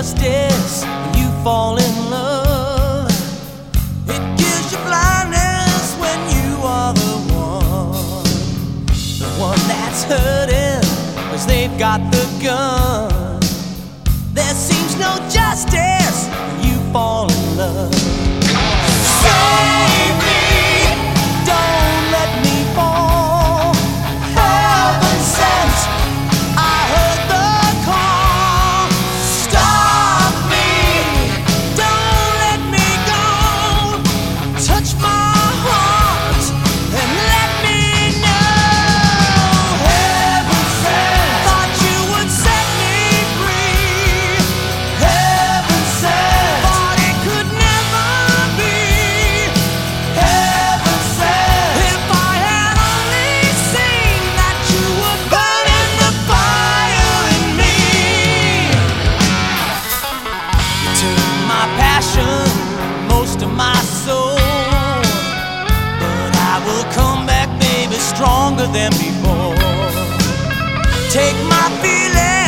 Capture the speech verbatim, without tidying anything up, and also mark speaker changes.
Speaker 1: justice when you fall in love. It gives you blindness when you are the one, the one that's hurting, 'cause they've got the gun. There seems no justice when you fall in love. Save me, don't let me fall. Heaven sent, I heard the call. Stop me, don't let me go. Touch my heart and let me know. Heaven sent, thought you would set me free. Heaven sent, thought it could never be. Heaven sent, if I had only seen that you were burning the fire in me. You took my passion, most of my soul, but I will come back, baby, stronger than before. Take my feelings